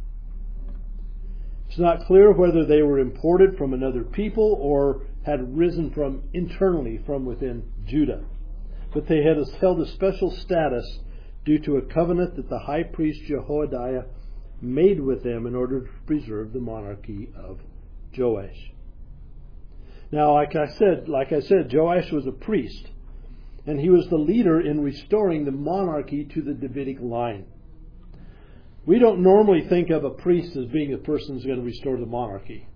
It's not clear whether they were imported from another people or had risen from internally from within Judah. But they had held a special status due to a covenant that the high priest Jehoiada made with them in order to preserve the monarchy of Joash. Now, like I said, Joash was a priest, and he was the leader in restoring the monarchy to the Davidic line. We don't normally think of a priest as being the person who's going to restore the monarchy.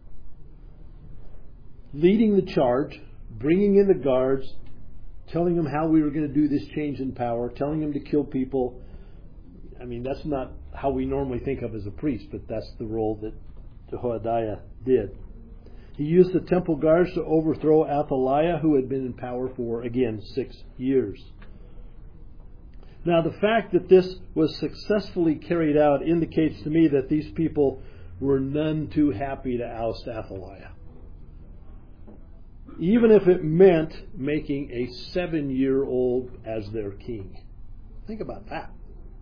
Leading the charge, bringing in the guards, telling them how we were going to do this change in power, telling them to kill people. I mean, that's not how we normally think of as a priest, but that's the role that Jehoiada did. He used the temple guards to overthrow Athaliah, who had been in power for, again, 6 years. Now, the fact that this was successfully carried out indicates to me that these people were none too happy to oust Athaliah, even if it meant making a 7-year-old as their king. Think about that.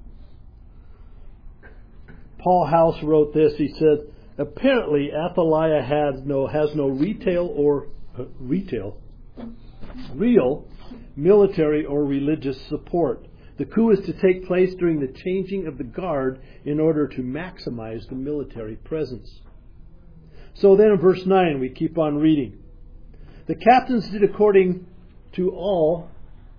Paul House wrote this. He said, "Apparently Athaliah has no real military or religious support. The coup is to take place during the changing of the guard in order to maximize the military presence." So then in verse 9 we keep on reading. The captains did according to all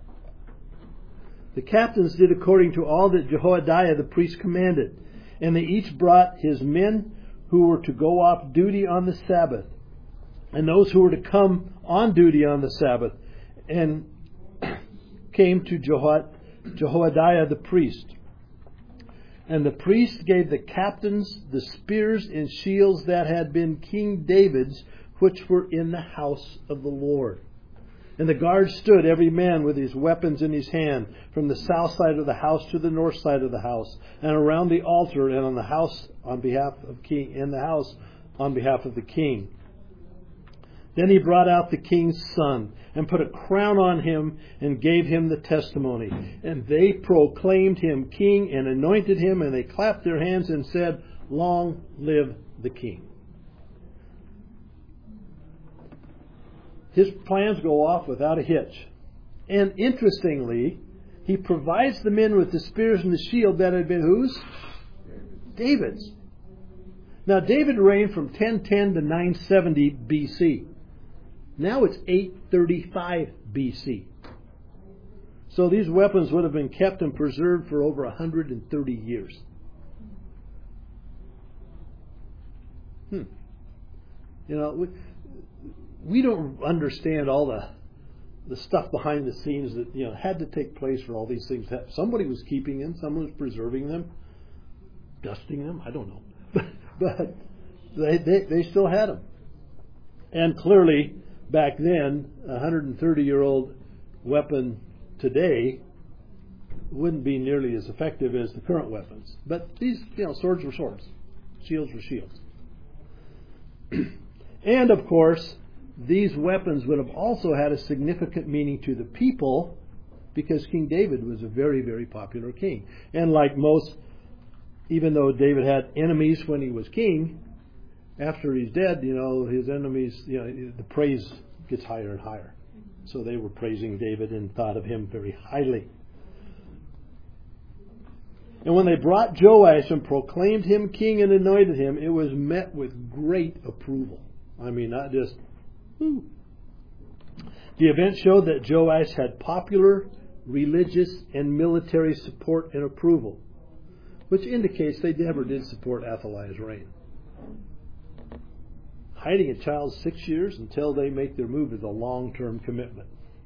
that Jehoiada the priest commanded, and they each brought his men who were to go off duty on the Sabbath, and those who were to come on duty on the Sabbath, and came to Jehoiada the priest. And the priest gave the captains the spears and shields that had been King David's, which were in the house of the Lord. And the guards stood, every man with his weapons in his hand, from the south side of the house to the north side of the house, and around the altar, and on the house on behalf of king, in the house on behalf of the king. Then he brought out the king's son, and put a crown on him, and gave him the testimony. And they proclaimed him king, and anointed him, and they clapped their hands and said, "Long live the king." His plans go off without a hitch. And interestingly, he provides the men with the spears and the shield that had been whose? David's. Now, David reigned from 1010 to 970 BC. Now it's 835 BC. So these weapons would have been kept and preserved for over 130 years. You know, we don't understand all the stuff behind the scenes that had to take place for all these things. Somebody was keeping them, someone was preserving them, dusting them. I don't know, but they still had them. And clearly, back then, a 130-year-old weapon today wouldn't be nearly as effective as the current weapons. But these, swords were swords, shields were shields, and of course, these weapons would have also had a significant meaning to the people, because King David was a very, very popular king. And like most, even though David had enemies when he was king, after he's dead, his enemies, the praise gets higher and higher. So they were praising David and thought of him very highly. And when they brought Joash and proclaimed him king and anointed him, it was met with great approval. I mean, not just, whoo. The event showed that Joash had popular, religious, and military support and approval, which indicates they never did support Athaliah's reign. Hiding a child 6 years until they make their move is a long-term commitment.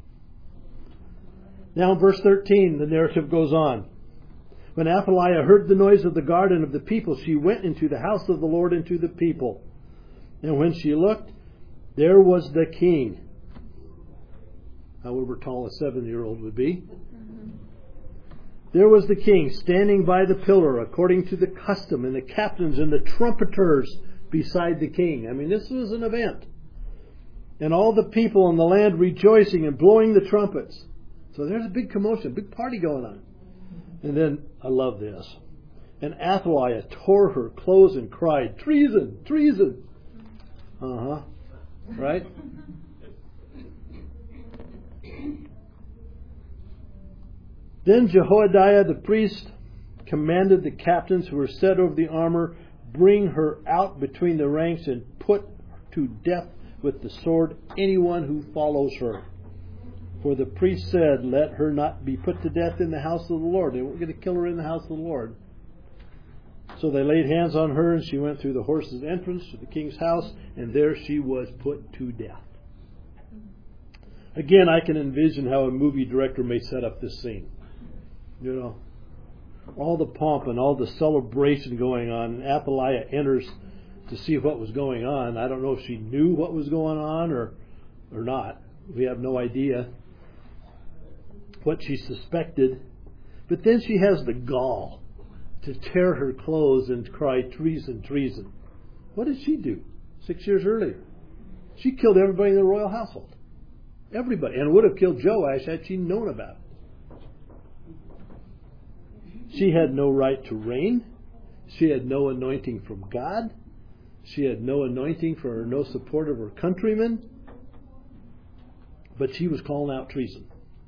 Now in verse 13, the narrative goes on. When Athaliah heard the noise of the guard and of the people, she went into the house of the Lord and to the people. And when she looked, there was the king, however tall a 7-year-old would be. There was the king standing by the pillar according to the custom, and the captains and the trumpeters beside the king. I mean, this was an event. And all the people in the land rejoicing and blowing the trumpets. So there's a big commotion, big party going on. And then, I love this. And Athaliah tore her clothes and cried, "Treason! Treason!" Right? Then Jehoiada the priest commanded the captains who were set over the armor, "Bring her out between the ranks and put to death with the sword anyone who follows her." For the priest said, "Let her not be put to death in the house of the Lord." They weren't going to kill her in the house of the Lord. So they laid hands on her, and she went through the horse's entrance to the king's house, and there she was put to death. Again, I can envision how a movie director may set up this scene. You know, all the pomp and all the celebration going on. And Athaliah enters to see what was going on. I don't know if she knew what was going on or not. We have no idea what she suspected. But then she has the gall to tear her clothes and cry, "Treason, treason." What did she do 6 years earlier? She killed everybody in the royal household. Everybody. And would have killed Joash had she known about it. She had no right to reign. She had no anointing from God. She had no anointing for no support of her countrymen. But she was calling out treason.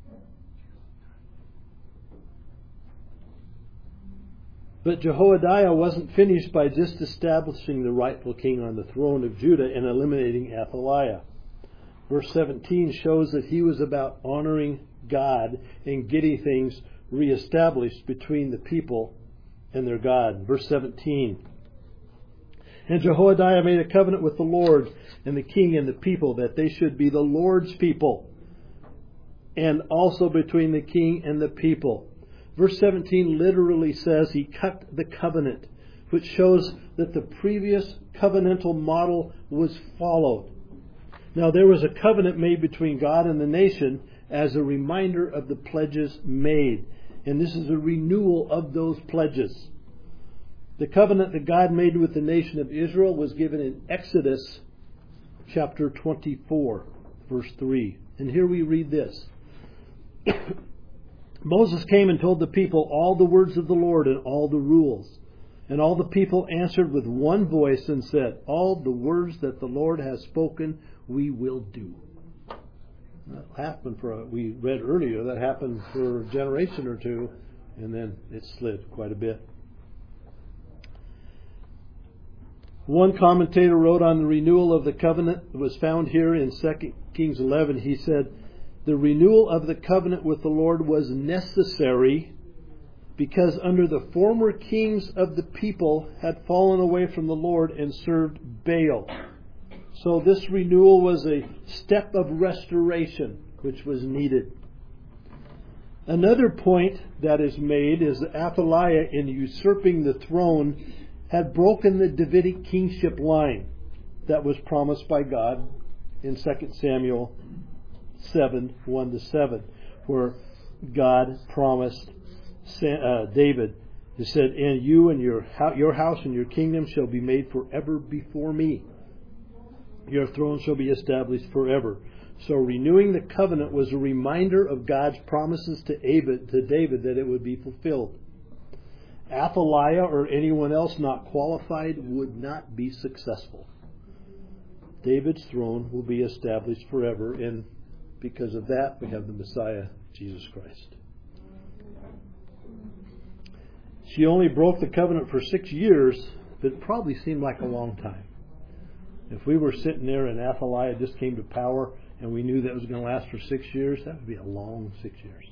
But Jehoiada wasn't finished by just establishing the rightful king on the throne of Judah and eliminating Athaliah. Verse 17 shows that he was about honoring God and getting things reestablished between the people and their God. Verse 17. And Jehoiada made a covenant with the Lord and the king and the people that they should be the Lord's people, and also between the king and the people. Verse 17 literally says he cut the covenant, which shows that the previous covenantal model was followed. Now there was a covenant made between God and the nation as a reminder of the pledges made. And this is a renewal of those pledges. The covenant that God made with the nation of Israel was given in Exodus chapter 24, verse 3. And here we read this. Moses came and told the people all the words of the Lord and all the rules. And all the people answered with one voice and said, "All the words that the Lord has spoken, we will do." That happened we read earlier, that happened for a generation or two, and then it slid quite a bit. One commentator wrote on the renewal of the covenant that was found here in 2 Kings 11. He said, "The renewal of the covenant with the Lord was necessary because under the former kings of the people had fallen away from the Lord and served Baal." So this renewal was a step of restoration which was needed. Another point that is made is that Athaliah, in usurping the throne, had broken the Davidic kingship line that was promised by God in 2 Samuel 7, 1-7, where God promised David, he said, "And you and your house and your kingdom shall be made forever before me. Your throne shall be established forever." So renewing the covenant was a reminder of God's promises to David that it would be fulfilled. Athaliah or anyone else not qualified would not be successful. David's throne will be established forever, and because of that, we have the Messiah, Jesus Christ. She only broke the covenant for 6 years, but it probably seemed like a long time. If we were sitting there and Athaliah just came to power and we knew that was going to last for 6 years, that would be a long 6 years.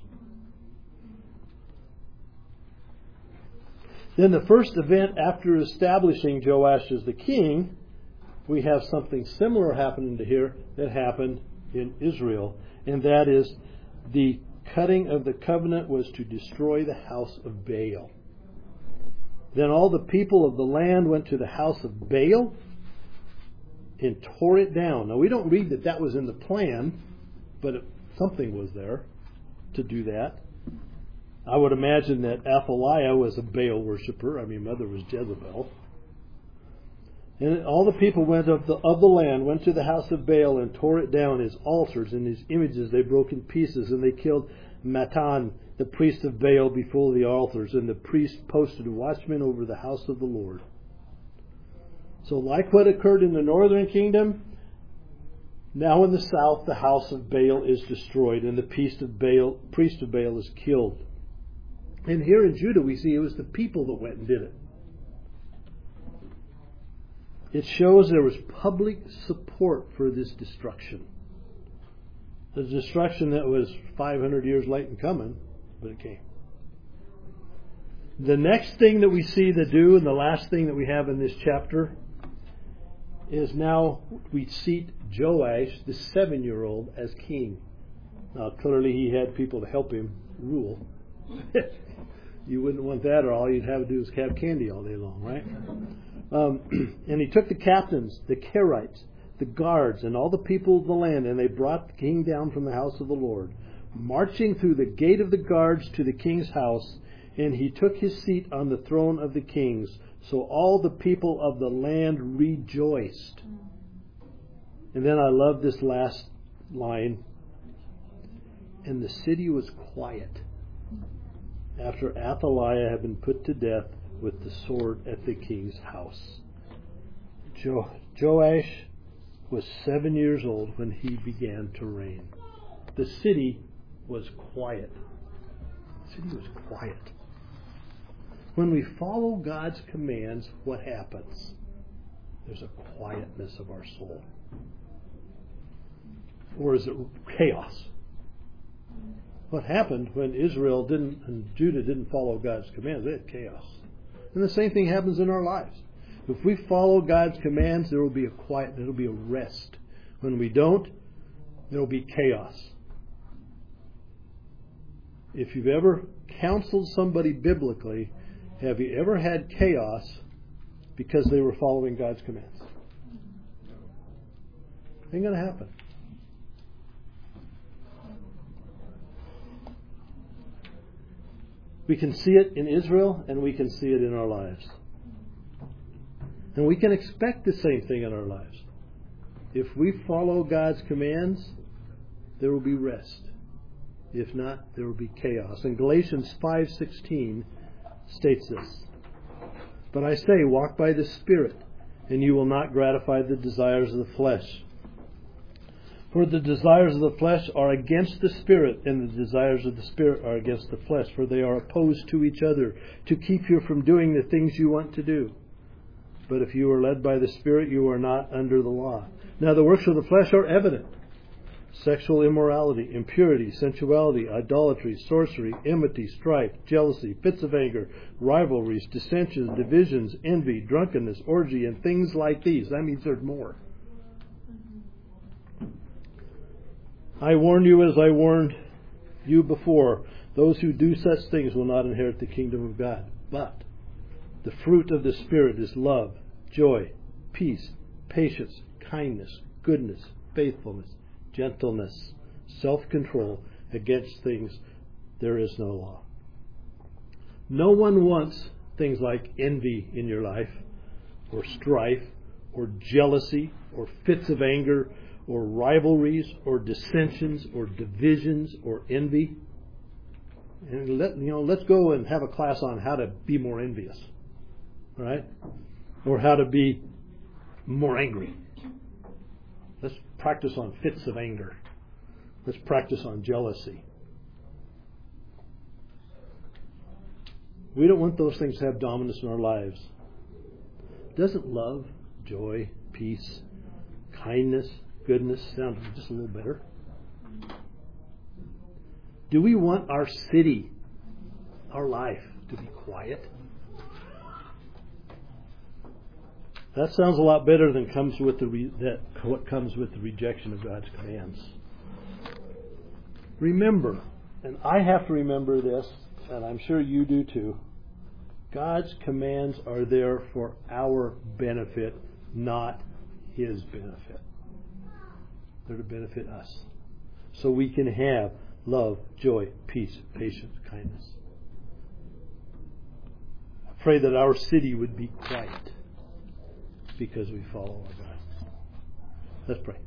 Then the first event after establishing Joash as the king, we have something similar happening to here that happened in Israel, and that is the cutting of the covenant was to destroy the house of Baal. Then all the people of the land went to the house of Baal and tore it down. Now we don't read that that was in the plan, but something was there to do that. I would imagine that Athaliah was a Baal worshiper. I mean, mother was Jezebel. And all the people of the land went to the house of Baal and tore it down, his altars and his images they broke in pieces, and they killed Mattan, the priest of Baal, before the altars, and the priest posted watchmen over the house of the Lord. So like what occurred in the northern kingdom, now in the south the house of Baal is destroyed and the priest of Baal is killed. And here in Judah we see it was the people that went and did it. It shows there was public support for this destruction. The destruction that was 500 years late in coming, but it came. The next thing that we see to do, and the last thing that we have in this chapter, is now we seat Joash, the 7-year-old, as king. Now clearly he had people to help him rule. You wouldn't want that, or all you'd have to do is have candy all day long, right? And he took the captains, the Kerites, the guards, and all the people of the land, and they brought the king down from the house of the Lord, marching through the gate of the guards to the king's house, and he took his seat on the throne of the kings. So all the people of the land rejoiced. And then I love this last line. And the city was quiet after Athaliah had been put to death with the sword at the king's house. Joash was 7 years old when he began to reign. The city was quiet. The city was quiet. When we follow God's commands, what happens? There's a quietness of our soul. Or is it chaos? What happened when Israel didn't and Judah didn't follow God's commands? They had chaos. And the same thing happens in our lives. If we follow God's commands, there will be a quiet, there will be a rest. When we don't, there will be chaos. If you've ever counseled somebody biblically, have you ever had chaos because they were following God's commands? Ain't going to happen. We can see it in Israel and we can see it in our lives. And we can expect the same thing in our lives. If we follow God's commands, there will be rest. If not, there will be chaos. And Galatians 5:16 states this. But I say, walk by the Spirit, and you will not gratify the desires of the flesh. For the desires of the flesh are against the Spirit, and the desires of the Spirit are against the flesh, for they are opposed to each other, to keep you from doing the things you want to do. But if you are led by the Spirit, you are not under the law. Now the works of the flesh are evident. Sexual immorality, impurity, sensuality, idolatry, sorcery, enmity, strife, jealousy, fits of anger, rivalries, dissensions, divisions, envy, drunkenness, orgy, and things like these. That means there's more. I warn you as I warned you before, those who do such things will not inherit the kingdom of God. But the fruit of the Spirit is love, joy, peace, patience, kindness, goodness, faithfulness, gentleness, self-control. Against things there is no law. No one wants things like envy in your life, or strife, or jealousy, or fits of anger, or rivalries, or dissensions, or divisions, or envy. And let's go and have a class on how to be more envious, right? Or how to be more angry. Let's practice on fits of anger. Let's practice on jealousy. We don't want those things to have dominance in our lives. Doesn't love, joy, peace, kindness, goodness sound just a little better? Do we want our city, our life, to be quiet? That sounds a lot better than what comes with the rejection of God's commands. Remember, and I have to remember this, and I'm sure you do too, God's commands are there for our benefit, not His benefit. They're to benefit us. So we can have love, joy, peace, patience, kindness. I pray that our city would be quiet because we follow our God. Let's pray.